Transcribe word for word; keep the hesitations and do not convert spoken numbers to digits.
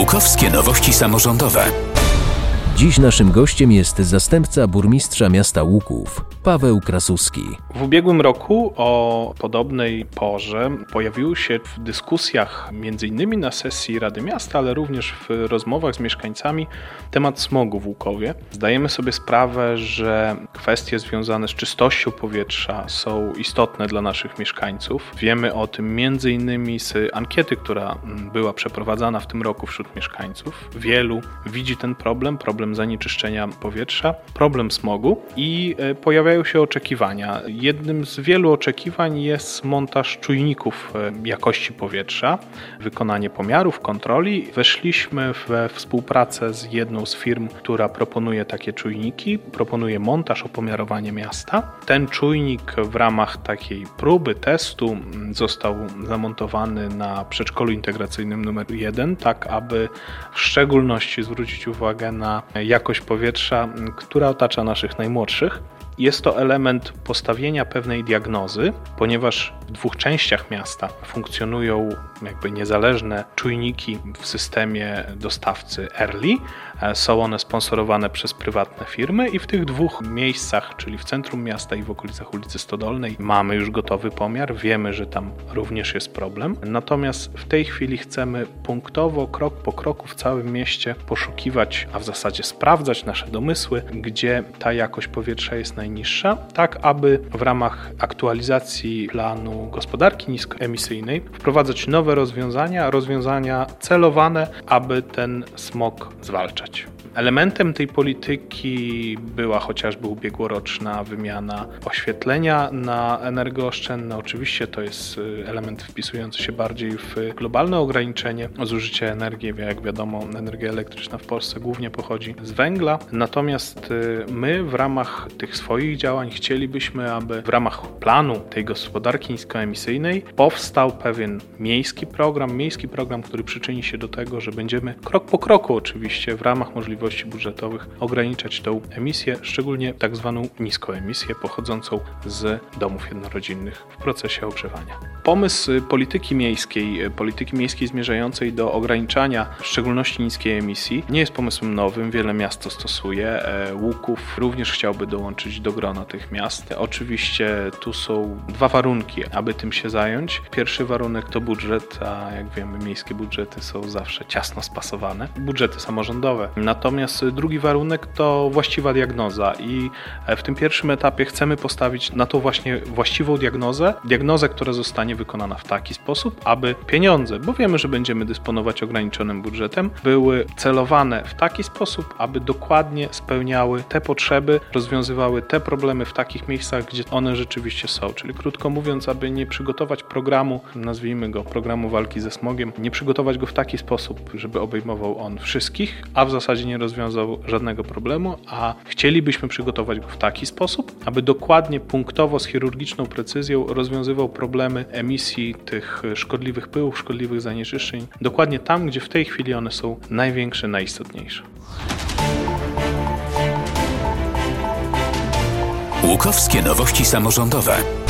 Łukowskie nowości samorządowe. Dziś naszym gościem jest zastępca burmistrza miasta Łuków, Paweł Krasuski. W ubiegłym roku o podobnej porze pojawił się w dyskusjach między innymi na sesji Rady Miasta, ale również w rozmowach z mieszkańcami temat smogu w Łukowie. Zdajemy sobie sprawę, że kwestie związane z czystością powietrza są istotne dla naszych mieszkańców. Wiemy o tym między innymi z ankiety, która była przeprowadzana w tym roku wśród mieszkańców. Wielu widzi ten problem, problem zanieczyszczenia powietrza, problem smogu i pojawiają się oczekiwania. Jednym z wielu oczekiwań jest montaż czujników jakości powietrza, wykonanie pomiarów, kontroli. Weszliśmy we współpracę z jedną z firm, która proponuje takie czujniki, proponuje montaż, opomiarowanie miasta. Ten czujnik w ramach takiej próby, testu został zamontowany na przedszkolu integracyjnym numer jeden, tak aby w szczególności zwrócić uwagę na jakość powietrza, która otacza naszych najmłodszych. Jest to element postawienia pewnej diagnozy, ponieważ w dwóch częściach miasta funkcjonują jakby niezależne czujniki w systemie dostawcy Early. Są one sponsorowane przez prywatne firmy i w tych dwóch miejscach, czyli w centrum miasta i w okolicach ulicy Stodolnej, mamy już gotowy pomiar. Wiemy, że tam również jest problem. Natomiast w tej chwili chcemy punktowo, krok po kroku w całym mieście poszukiwać, a w zasadzie sprawdzać nasze domysły, gdzie ta jakość powietrza jest najniższa, tak aby w ramach aktualizacji planu gospodarki niskoemisyjnej wprowadzać nowe rozwiązania, rozwiązania celowane, aby ten smog zwalczać. Elementem tej polityki była chociażby ubiegłoroczna wymiana oświetlenia na energooszczędne. Oczywiście to jest element wpisujący się bardziej w globalne ograniczenie zużycia energii. Jak wiadomo, energia elektryczna w Polsce głównie pochodzi z węgla. Natomiast my w ramach tych swoich działań chcielibyśmy, aby w ramach planu tej gospodarki niskoemisyjnej powstał pewien miejski program, miejski program, który przyczyni się do tego, że będziemy krok po kroku oczywiście w ramach możliwości budżetowych ograniczać tą emisję, szczególnie tak zwaną niskoemisję pochodzącą z domów jednorodzinnych w procesie ogrzewania. Pomysł polityki miejskiej, polityki miejskiej zmierzającej do ograniczania w szczególności niskiej emisji nie jest pomysłem nowym, wiele miast to stosuje. Łuków również chciałby dołączyć do grona tych miast. Oczywiście tu są dwa warunki, aby tym się zająć. Pierwszy warunek to budżet, a jak wiemy miejskie budżety są zawsze ciasno spasowane, budżety samorządowe. Natomiast drugi warunek to właściwa diagnoza i w tym pierwszym etapie chcemy postawić na to właśnie właściwą diagnozę, diagnozę, która zostanie wykonana w taki sposób, aby pieniądze, bo wiemy, że będziemy dysponować ograniczonym budżetem, były celowane w taki sposób, aby dokładnie spełniały te potrzeby, rozwiązywały te problemy w takich miejscach, gdzie one rzeczywiście są. Czyli krótko mówiąc, aby nie przygotować programu, nazwijmy go programu walki ze smogiem, nie przygotować go w taki sposób, żeby obejmował on wszystkich, a w zasadzie nie rozwiązał żadnego problemu, a chcielibyśmy przygotować go w taki sposób, aby dokładnie, punktowo, z chirurgiczną precyzją rozwiązywał problemy emisji tych szkodliwych pyłów, szkodliwych zanieczyszczeń, dokładnie tam, gdzie w tej chwili one są największe, najistotniejsze. Łukowskie nowości samorządowe.